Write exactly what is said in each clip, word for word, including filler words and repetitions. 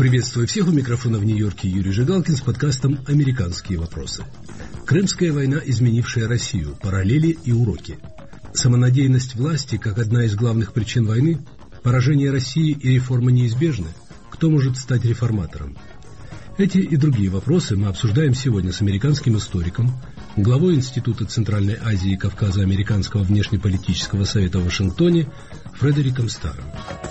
Приветствую всех, у микрофона в Нью-Йорке Юрий Жигалкин с подкастом «Американские вопросы». Крымская война, изменившая Россию. Параллели и уроки. Самонадеянность власти, как одна из главных причин войны. Поражение России и реформа неизбежны. Кто может стать реформатором? Эти и другие вопросы мы обсуждаем сегодня с американским историком, главой Института Центральной Азии и Кавказа Американского внешнеполитического совета в Вашингтоне Фредериком Старром.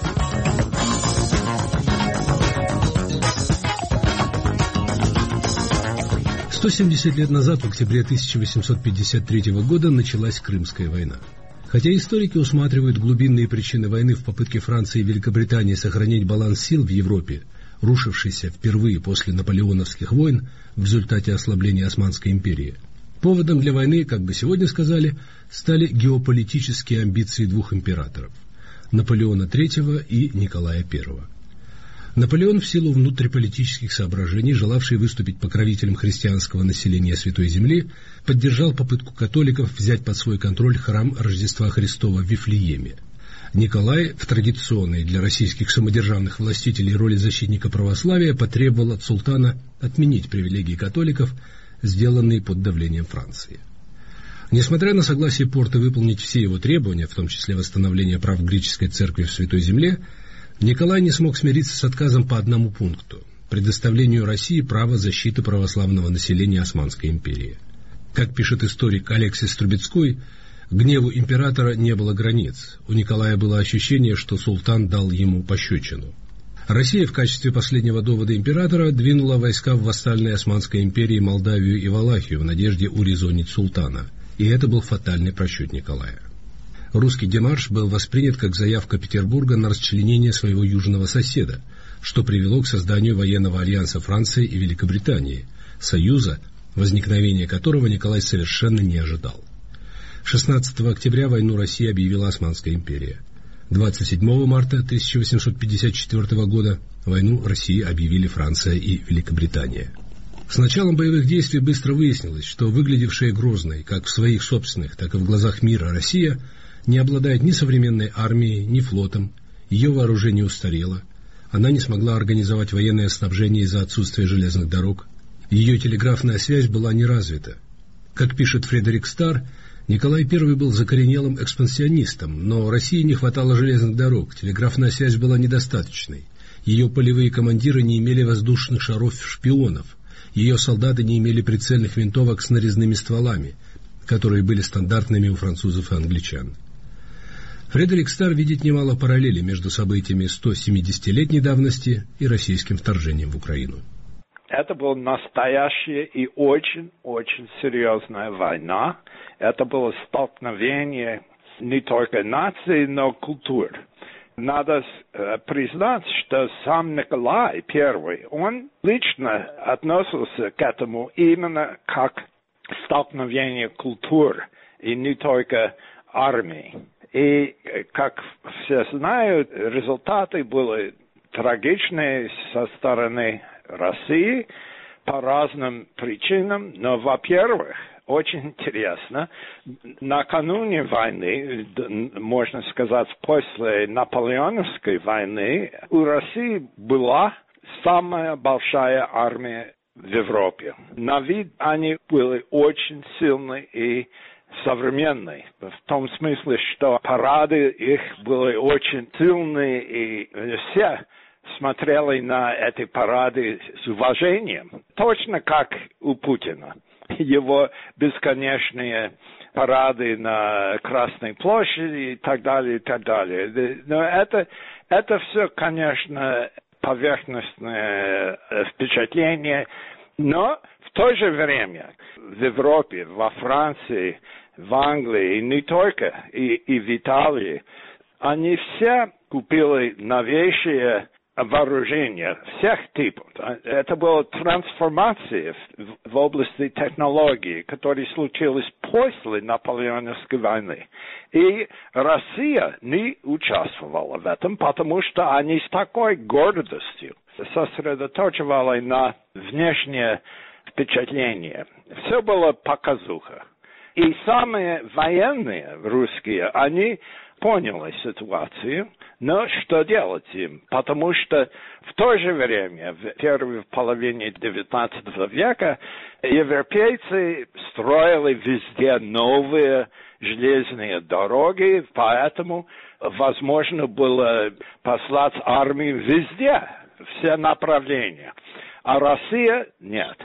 сто семьдесят лет назад, в октябре тысяча восемьсот пятьдесят третьего года, началась Крымская война. Хотя историки усматривают глубинные причины войны в попытке Франции и Великобритании сохранить баланс сил в Европе, рушившийся впервые после наполеоновских войн в результате ослабления Османской империи, поводом для войны, как бы сегодня сказали, стали геополитические амбиции двух императоров – Наполеона третьего и Николая первого. Наполеон, в силу внутриполитических соображений, желавший выступить покровителем христианского населения Святой Земли, поддержал попытку католиков взять под свой контроль храм Рождества Христова в Вифлееме. Николай, в традиционной для российских самодержавных властителей роли защитника православия, потребовал от султана отменить привилегии католиков, сделанные под давлением Франции. Несмотря на согласие Порто выполнить все его требования, в том числе восстановление прав греческой церкви в Святой Земле, Николай не смог смириться с отказом по одному пункту – предоставлению России права защиты православного населения Османской империи. Как пишет историк Алексис Трубецкой, гневу императора не было границ. У Николая было ощущение, что султан дал ему пощечину. Россия в качестве последнего довода императора двинула войска в вассальной Османской империи Молдавию и Валахию в надежде урезонить султана. И это был фатальный просчет Николая. Русский демарш был воспринят как заявка Петербурга на расчленение своего южного соседа, что привело к созданию военного альянса Франции и Великобритании, союза, возникновения которого Николай совершенно не ожидал. шестнадцатого октября войну России объявила Османская империя. двадцать седьмого марта тысяча восемьсот пятьдесят четвёртого года войну России объявили Франция и Великобритания. С началом боевых действий быстро выяснилось, что выглядевшая грозной как в своих собственных, так и в глазах мира Россия не обладает ни современной армией, ни флотом, ее вооружение устарело, она не смогла организовать военное снабжение из-за отсутствия железных дорог, ее телеграфная связь была не развита. Как пишет Фредерик Старр, Николай первый был закоренелым экспансионистом, но России не хватало железных дорог, телеграфная связь была недостаточной, ее полевые командиры не имели воздушных шаров-шпионов, ее солдаты не имели прицельных винтовок с нарезными стволами, которые были стандартными у французов и англичан. Фредерик Старр видит немало параллелей между событиями сто семидесятилетней давности и российским вторжением в Украину. Это была настоящая и очень-очень серьезная война. Это было столкновение не только наций, но культур. Надо э, признать, что сам Николай первый, он лично относился к этому именно как столкновение культур, и не только армии. И, как все знают, результаты были трагичные со стороны России по разным причинам. Но, во-первых, очень интересно, накануне войны, можно сказать, после Наполеоновской войны, у России была самая большая армия в Европе. На вид они были очень сильны и современные, в том смысле, что парады их были очень сильные, и все смотрели на эти парады с уважением, точно как у Путина. Его бесконечные парады на Красной площади и так далее, и так далее. Но это, это все, конечно, поверхностное впечатление, но в то же время в Европе, во Франции, в Англии, и не только, и, и в Италии, они все купили новейшие вооружения всех типов. Это была трансформация в, в области технологий, которая случилась после Наполеоновской войны. И Россия не участвовала в этом, потому что они с такой гордостью сосредоточивали на внешнее впечатление. Все было показуха. И самые военные русские, они поняли ситуацию, Но что делать им? Потому что в то же время, в первой половине девятнадцатого века, европейцы строили везде новые железные дороги, поэтому возможно было послать армию везде, все направления. А Россия нет.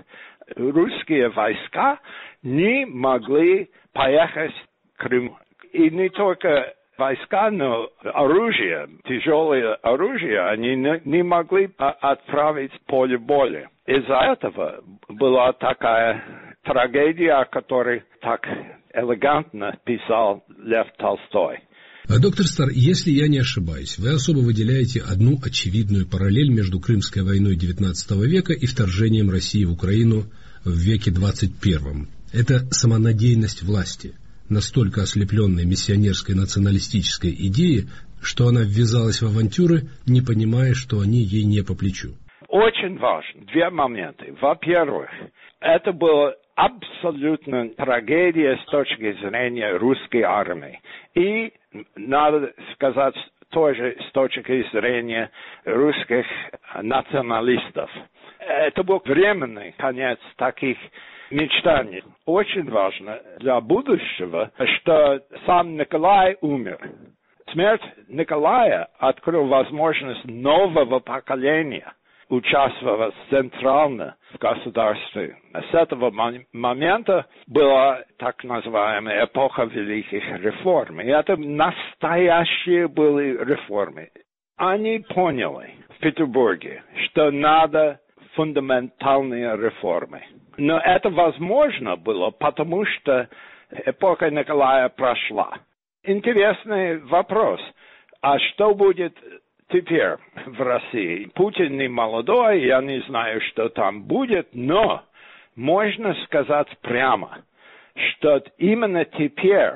Русские войска не могли поехать в Крым. И не только войска, но оружие, тяжелое оружие, они не, не могли отправить в поле боя. Из-за этого была такая трагедия, о которой так элегантно писал Лев Толстой. Доктор Стар, если я не ошибаюсь, вы особо выделяете одну очевидную параллель между Крымской войной девятнадцатого века и вторжением России в Украину в веке двадцать первом. Это самонадеянность власти, настолько ослепленной миссионерской националистической идеей, что она ввязалась в авантюры, не понимая, что они ей не по плечу. Очень важно. Две моменты. Во-первых, это была абсолютно трагедия с точки зрения русской армии. И, надо сказать, тоже с точки зрения русских националистов. Это был временный конец таких мечтаний. Очень важно для будущего, что сам Николай умер. Смерть Николая открыла возможность нового поколения участвовать центрально в государстве. С этого момента была так называемая эпоха великих реформ. И это настоящие были реформы. Они поняли в Петербурге, что надо фундаментальные реформы. Но это возможно было, потому что эпоха Николая прошла. Интересный вопрос. А что будет теперь в России? Путин не молодой, я не знаю, что там будет, но можно сказать прямо, что именно теперь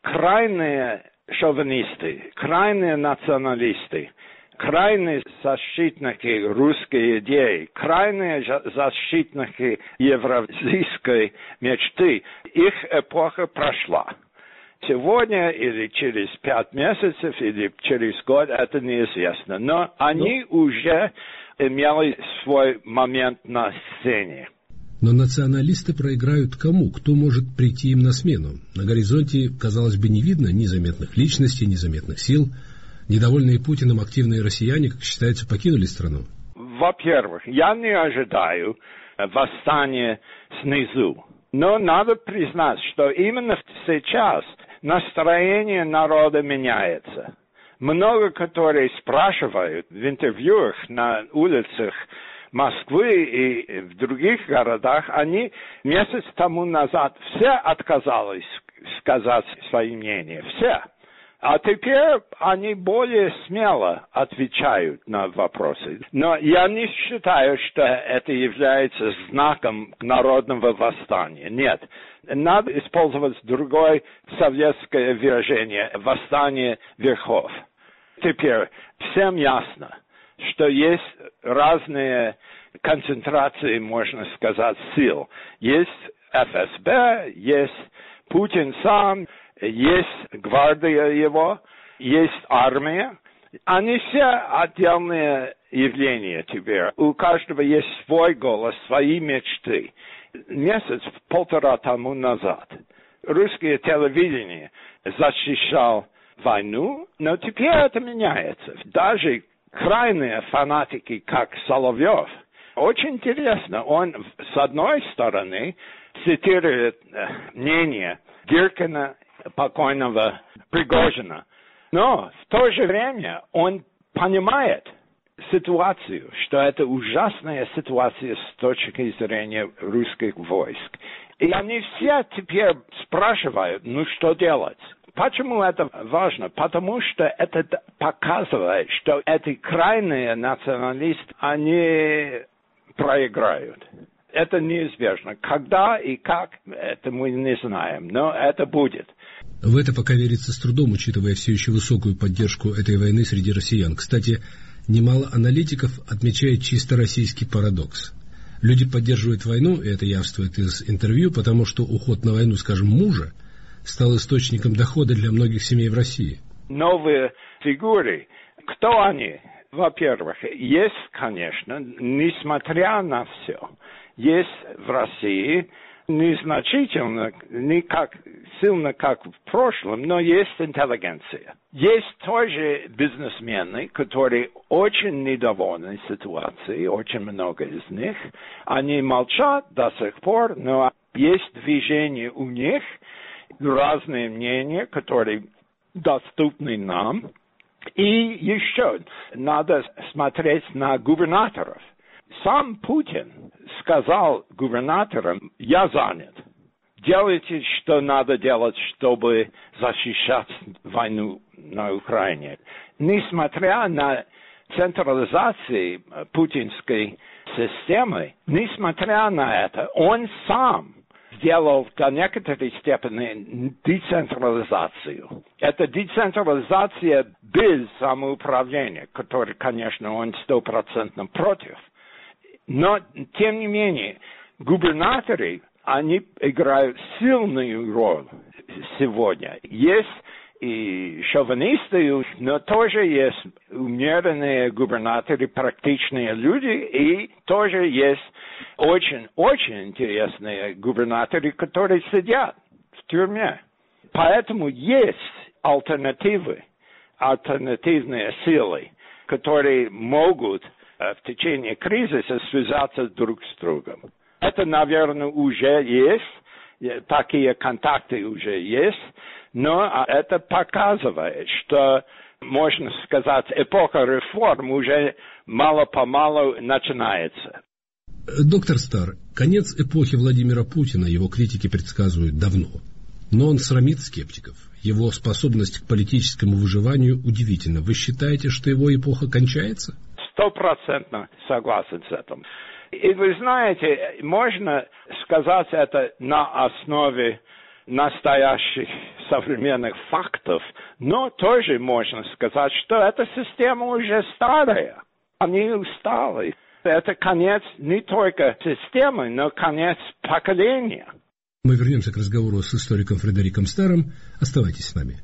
крайние шовинисты, крайние националисты, крайние защитники русской идеи, крайние защитники евразийской мечты, их эпоха прошла. Сегодня или через пять месяцев, или через год, это неизвестно. Но они ну, уже имели свой момент на сцене. Но националисты проиграют кому? Кто может прийти им на смену? На горизонте, казалось бы, не видно ни заметных личностей, ни заметных сил. Недовольные Путиным активные россияне, как считается, покинули страну. Во-первых, я не ожидаю восстания снизу. Но надо признать, что именно сейчас настроение народа меняется. Много, которые спрашивают в интервьюах на улицах Москвы и в других городах, они месяц тому назад все отказались сказать свои мнения. Все. А теперь они более смело отвечают на вопросы. Но я не считаю, что это является знаком народного восстания. Нет. Надо использовать другое советское выражение – восстание верхов. Теперь всем ясно, что есть разные концентрации, можно сказать, сил. Есть эф эс бэ, есть Путин сам, есть гвардия его, есть армия. Они все отдельные явления теперь. У каждого есть свой голос, свои мечты. Месяц, полтора тому назад русское телевидение защищало войну, но теперь это меняется. Даже крайние фанатики, как Соловьев, очень интересно, он с одной стороны цитирует мнение Гиркина, покойного Пригожина, но в то же время он понимает ситуацию, что это ужасная ситуация с точки зрения русских войск. И они все теперь спрашивают, ну что делать? Почему это важно? Потому что это показывает, что эти крайние националисты, они проиграют. Это неизбежно. Когда и как, это мы не знаем, но это будет. В это пока верится с трудом, учитывая все еще высокую поддержку этой войны среди россиян. Кстати, немало аналитиков отмечает чисто российский парадокс. Люди поддерживают войну, и это явствует из интервью, потому что уход на войну, скажем, мужа, стал источником дохода для многих семей в России. Новые фигуры, Кто они? Во-первых, есть, конечно, несмотря на все, есть в России незначительно, не так сильно, как в прошлом, но есть интеллигенция. Есть тоже бизнесмены, которые очень недовольны ситуацией, очень много из них. Они молчат до сих пор, но есть движение у них, разные мнения, которые доступны нам. И еще надо смотреть на губернаторов. Сам Путин сказал губернаторам: я занят. Делайте, что надо делать, чтобы защищать войну на Украине. Несмотря на централизацию путинской системы, несмотря на это, он сам сделал до некоторой степени децентрализацию. Это децентрализация без самоуправления, которой, конечно, он стопроцентно против. Но, тем не менее, губернаторы, они играют сильную роль сегодня. Есть и шовинисты, но тоже есть умеренные губернаторы, практичные люди, и тоже есть очень-очень интересные губернаторы, которые сидят в тюрьме. Поэтому есть альтернативы, альтернативные силы, которые могут в течение кризиса связаться друг с другом. Это, наверное, уже есть, такие контакты уже есть, но это показывает, что, можно сказать, эпоха реформ уже мало-помалу начинается. Доктор Стар, конец эпохи Владимира Путина его критики предсказывают давно. Но он срамит скептиков. Его способность к политическому выживанию удивительна. Вы считаете, что его эпоха кончается? Стопроцентно согласен с этим. И вы знаете, можно сказать это на основе настоящих современных фактов, но тоже можно сказать, что эта система уже старая. Они устали. Это конец не только системы, но конец поколения. Мы вернемся к разговору с историком Фредериком Старом. Оставайтесь с нами.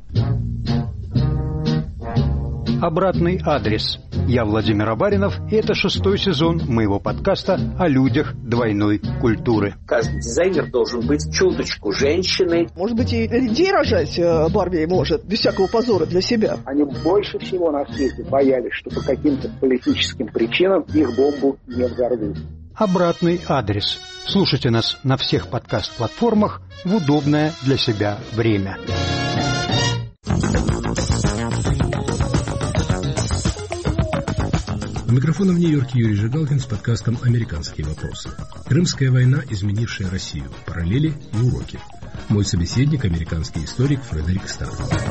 Обратный адрес. Я Владимир Абаринов, и это шестой сезон моего подкаста о людях двойной культуры. Каждый дизайнер должен быть чуточку женщиной. Может быть, и людей рожать Барби может, без всякого позора для себя. Они больше всего на свете боялись, что по каким-то политическим причинам их бомбу не взорвут. Обратный адрес. Слушайте нас на всех подкаст-платформах в удобное для себя время. У микрофона в Нью-Йорке Юрий Жигалкин с подкастом «Американские вопросы». Крымская война, изменившая Россию. Параллели и уроки. Мой собеседник – американский историк Фредерик Стар.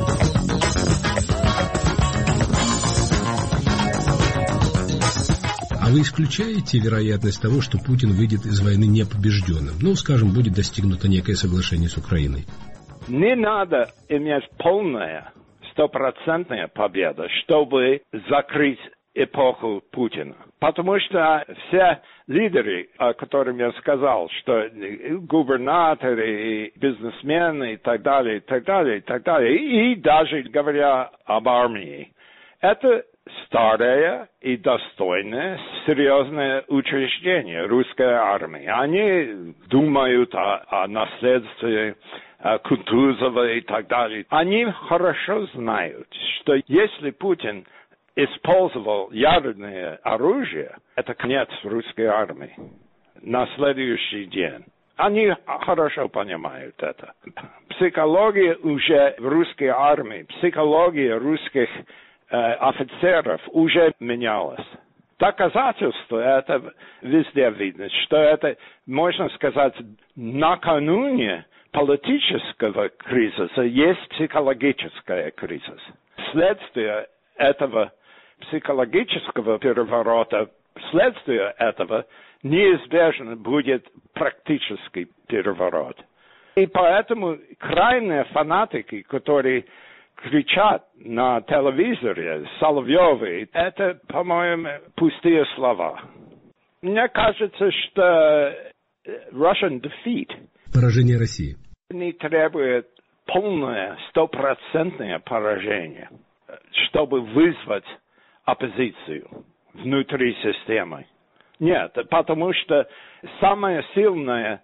А вы исключаете вероятность того, что Путин выйдет из войны непобежденным? Ну, скажем, будет достигнуто некое соглашение с Украиной. Не надо иметь полная, стопроцентная победа, чтобы закрыть эпоху Путина. Потому что все лидеры, о которых я сказал, что губернаторы, и бизнесмены и так далее, и так далее, и так далее, и даже говоря об армии, это старое и достойное, серьезное учреждение русской армии. Они думают о, о наследстве Кутузова и так далее. Они хорошо знают, что если Путин использовал ядерное оружие, это конец русской армии на следующий день. Они хорошо понимают это. Психология уже в русской армии, психология русских э, офицеров уже менялась. Доказательство это везде видно, что это, можно сказать, накануне политического кризиса есть психологическая кризис. Следствие этого психологического переворота, вследствие этого неизбежно будет практический переворот. И поэтому крайние фанатики, которые кричат на телевизоре, Соловьевы, это, по-моему, пустые слова. Мне кажется, что Russian defeat поражение России не требует полное, стопроцентное поражение, чтобы вызвать оппозицию внутри системы. Нет, потому что самая сильная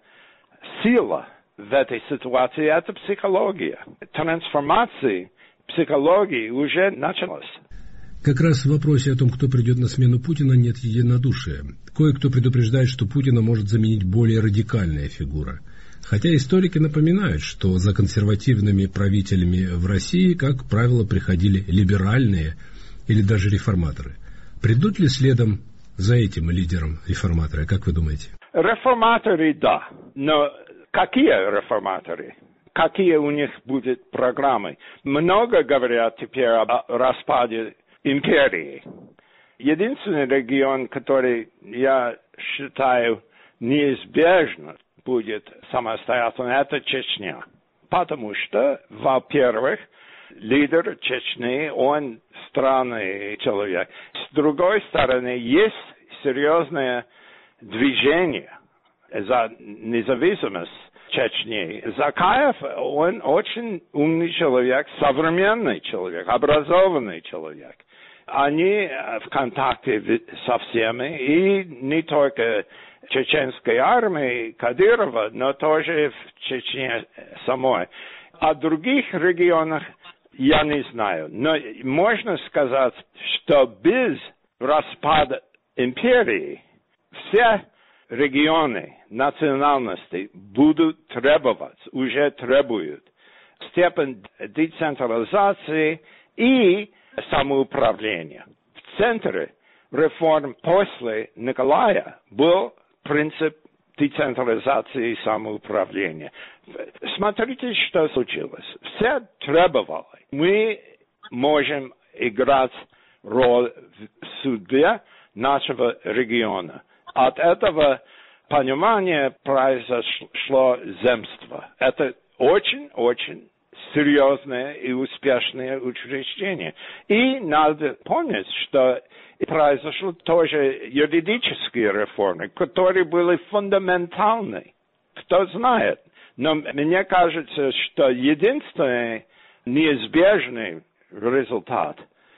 сила в этой ситуации – это психология. Трансформация психологии уже началась. Как раз в вопросе о том, кто придет на смену Путина, нет единодушия. Кое-кто предупреждает, что Путина может заменить более радикальная фигура. Хотя историки напоминают, что за консервативными правителями в России, как правило, приходили либеральные или даже реформаторы. Придут ли следом за этим лидером реформаторы, как вы думаете? Реформаторы, да. Но какие реформаторы? Какие у них будут программы? Много говорят теперь о распаде империи. Единственный регион, который, я считаю, неизбежно будет самостоятельным, это Чечня. Потому что, во-первых, лидер Чечни, он странный человек. С другой стороны, есть серьезное движение за независимость Чечни. Закаев, он очень умный человек, современный человек, образованный человек. Они в контакте со всеми, и не только чеченской армии Кадырова, но тоже в Чечне самой. О других регионах я не знаю. Но можно сказать, что без распада империи все регионы, национальности будут требовать, уже требуют степень децентрализации и самоуправления. В центре реформ после Николая был принцип децентрализации и самоуправления. Смотрите, что случилось. Все требовали. Мы можем играть роль в судьбе нашего региона. От этого понимания произошло земство. Это очень-очень серьезное и успешное учреждение. И надо помнить, что произошли тоже юридические реформы, которые были фундаментальны. Кто знает. Но мне кажется, что единственный неизбежный результат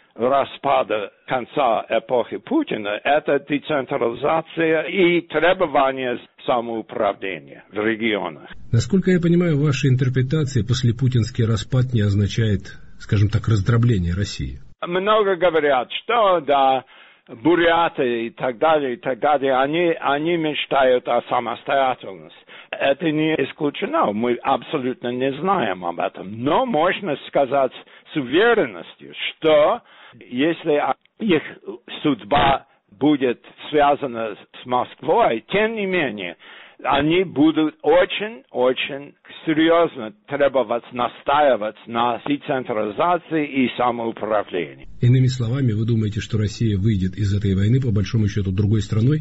распада конца эпохи Путина – это децентрализация и требования самоуправления в регионах. Насколько я понимаю, ваша интерпретация послепутинский распад не означает, скажем так, раздробление России. Много говорят, что да, буряты и так далее, и так далее, они, они мечтают о самостоятельности. Это не исключено, мы абсолютно не знаем об этом. Но можно сказать с уверенностью, что если их судьба будет связана с Москвой, тем не менее, они будут очень-очень серьезно требовать, настаивать на децентрализации и самоуправлении. Иными словами, вы думаете, что Россия выйдет из этой войны, по большому счету, другой страной?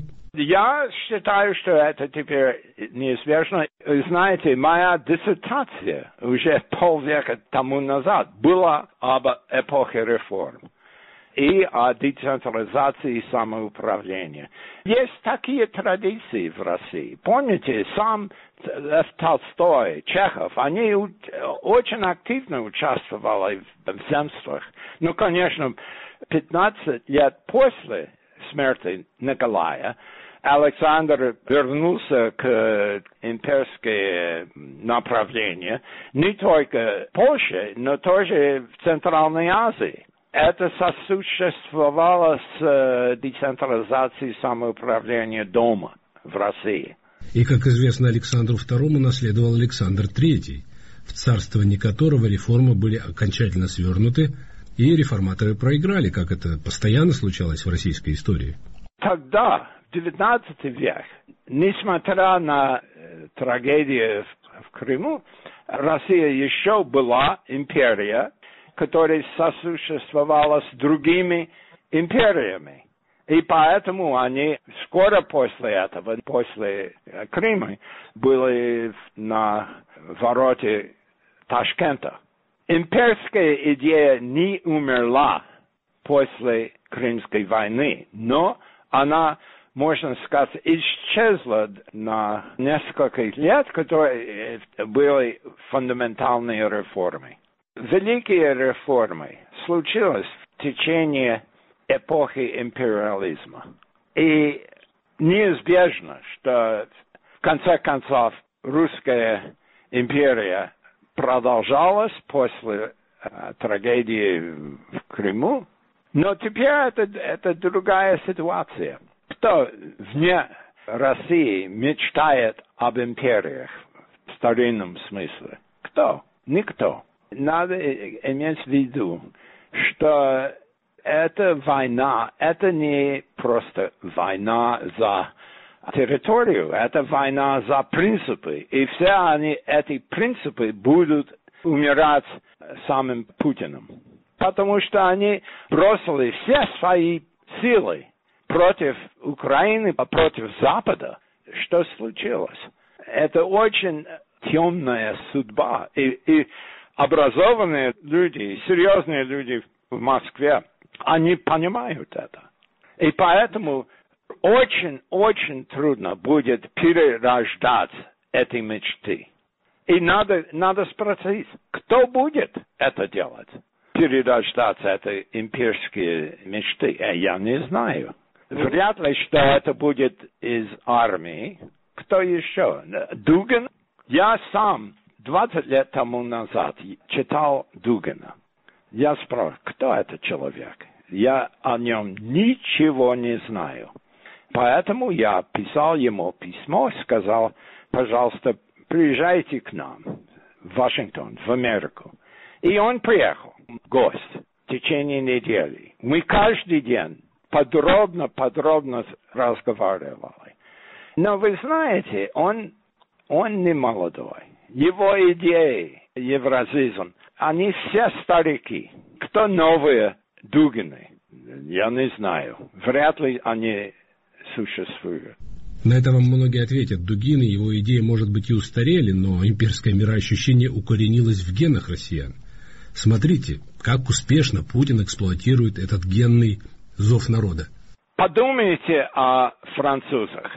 Я считаю, что это теперь неизбежно. Знаете, моя диссертация уже полвека тому назад была об эпохе реформ и о децентрализации и самоуправлении. Есть такие традиции в России. Помните, сам Лев Толстой, Чехов, они очень активно участвовали в земствах. Ну, конечно, пятнадцать лет после смерти Николая Александр вернулся к имперскому направлению не только в Польше, но тоже в Центральной Азии. Это сосуществовало с децентрализацией самоуправления дома в России. И, как известно, Александру второму наследовал Александр третий, в царствовании которого реформы были окончательно свернуты, и реформаторы проиграли, как это постоянно случалось в российской истории. Тогда, в девятнадцатом веке, несмотря на э, трагедию в, в Крыму, Россия еще была империя, которая сосуществовала с другими империями. И поэтому они скоро после этого, после Крыма, были на вороте Ташкента. Имперская идея не умерла после Крымской войны, но она, можно сказать, исчезла на несколько лет, которые были фундаментальные реформы. Великие реформы случились в течение эпохи империализма. И неизбежно, что в конце концов русская империя продолжалась после э, трагедии в Крыму, но теперь это, это другая ситуация. Кто вне России мечтает об империях в старинном смысле? Кто? Никто. Надо иметь в виду, что эта война, это не просто война за территорию, это война за принципы. И все они, эти принципы будут умирать самим Путиным. Потому что они бросили все свои силы против Украины, против Запада. Что случилось? Это очень темная судьба. И, и образованные люди, серьезные люди в Москве, они понимают это. И поэтому очень-очень трудно будет перерождать эти мечты. И надо, надо спросить, кто будет это делать? Перерождать эти имперские мечты? Я не знаю. Вряд ли, что это будет из армии. Кто еще? Дугин? Я сам двадцать лет тому назад читал Дугина. Я спрашиваю, кто этот человек? Я о нем ничего не знаю. Поэтому я писал ему письмо, сказал, пожалуйста, приезжайте к нам в Вашингтон, в Америку. И он приехал, гость, в течение недели. Мы каждый день подробно-подробно разговаривали. Но вы знаете, он, он не молодой. Его идеи, евразизм, они все старики. Кто новые Дугины? Я не знаю. Вряд ли они существуют. На это вам многие ответят. Дугин и его идеи, может быть, и устарели, но имперское мироощущение укоренилось в генах россиян. Смотрите, как успешно Путин эксплуатирует этот генный зов народа. Подумайте о французах.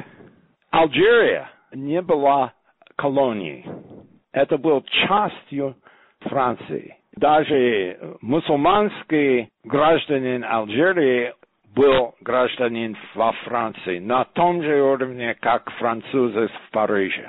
Алжир не была колонией. Это был частью Франции. Даже мусульманский гражданин Алжира был гражданин во Франции на том же уровне, как французы в Париже.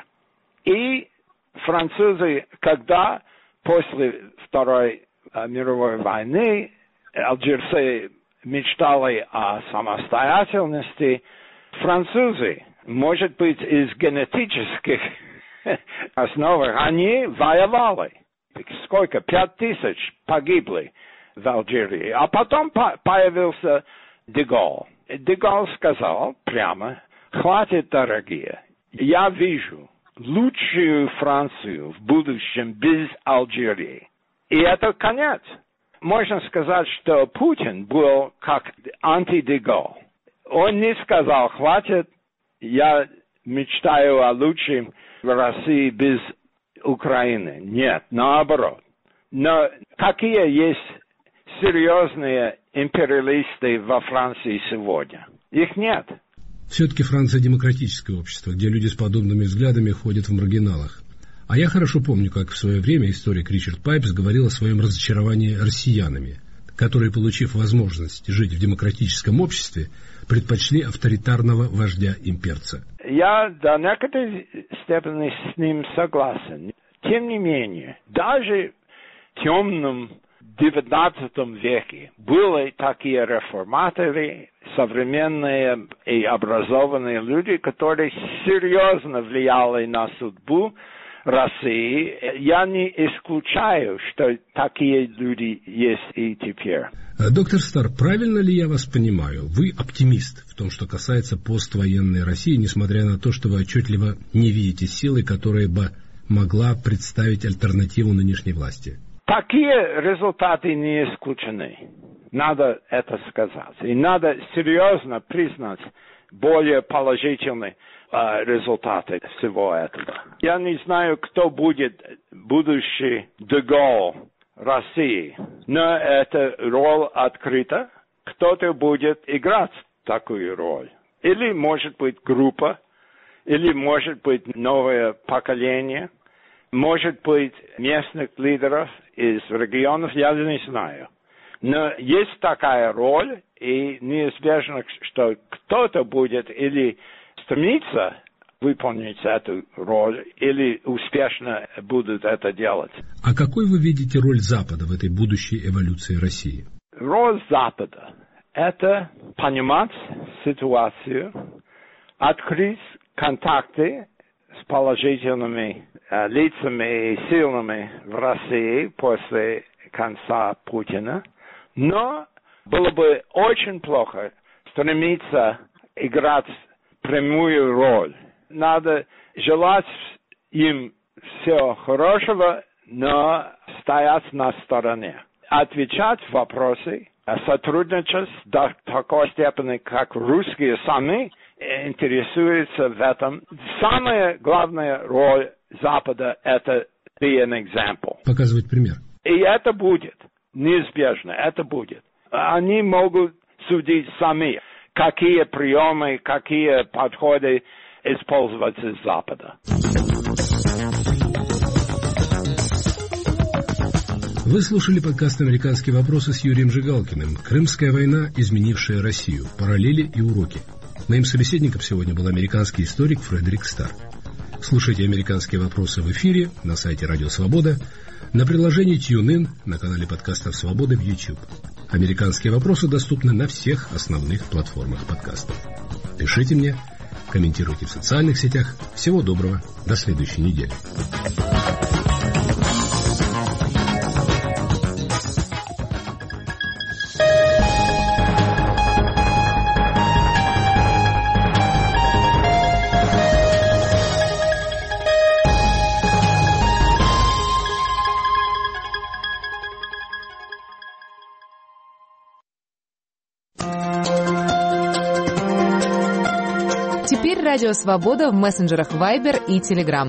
И французы, когда после Второй мировой войны алжирцы мечтали о самостоятельности, французы, может быть, из генетических основ, они воевали. Сколько? Пять тысяч погибли в Алжире. А потом по- появился Деголь. Деголь сказал прямо, хватит, дорогие, я вижу лучшую Францию в будущем без Алжира. И это конец. Можно сказать, что Путин был как анти-Деголь. Он не сказал, хватит, я мечтаю о лучшем в России без Украины. Нет, наоборот. Но какие есть серьезные империалисты во Франции сегодня? Их нет. Все-таки Франция демократическое общество, где люди с подобными взглядами ходят в маргиналах. А я хорошо помню, как в свое время историк Ричард Пайпс говорил о своем разочаровании россиянами, которые, получив возможность жить в демократическом обществе, предпочли авторитарного вождя-имперца. Я до некоторой степени с ним согласен. Тем не менее, даже в темном девятнадцатом веке были такие реформаторы, современные и образованные люди, которые серьезно влияли на судьбу России. Я не исключаю, что такие люди есть и теперь. Доктор Стар, правильно ли я вас понимаю? Вы оптимист в том, что касается поствоенной России, несмотря на то, что вы отчетливо не видите силы, которая бы могла представить альтернативу нынешней власти. Такие результаты не исключены. Надо это сказать. И надо серьезно признать более положительные э, результаты всего этого. Я не знаю, кто будет будущий Деголь России, но эта роль открыта. Кто-то будет играть такую роль. Или, может быть, группа, или, может быть, новое поколение, может быть, местных лидеров из регионов, я не знаю. Но есть такая роль, и неизбежно, что кто-то будет или стремиться выполнить эту роль, или успешно будут это делать. А какой вы видите роль Запада в этой будущей эволюции России? Роль Запада – это понимать ситуацию, открыть контакты с положительными э, лицами и силами в России после конца Путина, но было бы очень плохо стремиться играть прямую роль. Надо желать им всего хорошего, но стоять на стороне. Отвечать в вопросы, сотрудничать до такой степени, как русские сами интересуются в этом. Самая главная роль Запада – это be an example. Показывать пример. И это будет, неизбежно, это будет. Они могут судить сами, какие приемы, какие подходы использовать из Запада. Вы слушали подкаст «Американские вопросы» с Юрием Жигалкиным. Крымская война, изменившая Россию. Параллели и уроки. Моим собеседником сегодня был американский историк Фредерик Старр. Слушайте «Американские вопросы» в эфире, на сайте Радио Свобода, на приложении TuneIn, на канале подкастов «Свобода» в YouTube. «Американские вопросы» доступны на всех основных платформах подкастов. Пишите мне, комментируйте в социальных сетях. Всего доброго. До следующей недели. Теперь Радио Свобода в мессенджерах Viber и Telegram.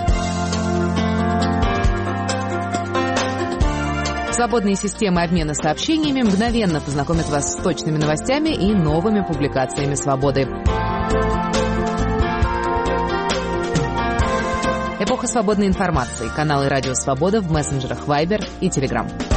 Свободные системы обмена сообщениями мгновенно познакомят вас с точными новостями и новыми публикациями Свободы. Эпоха свободной информации. Каналы Радио Свобода в мессенджерах Viber и Telegram.